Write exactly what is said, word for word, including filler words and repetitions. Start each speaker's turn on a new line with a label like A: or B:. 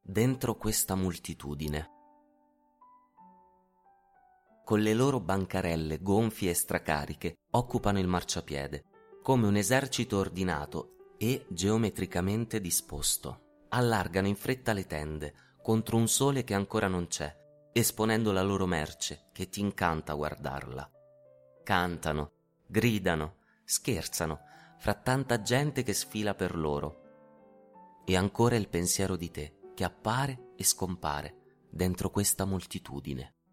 A: dentro questa moltitudine. Con le loro bancarelle gonfie e stracariche occupano il marciapiede, come un esercito ordinato e geometricamente disposto. Allargano in fretta le tende contro un sole che ancora non c'è, esponendo la loro merce che ti incanta guardarla. Cantano, gridano, scherzano fra tanta gente che sfila per loro. E ancora il pensiero di te che appare e scompare dentro questa moltitudine.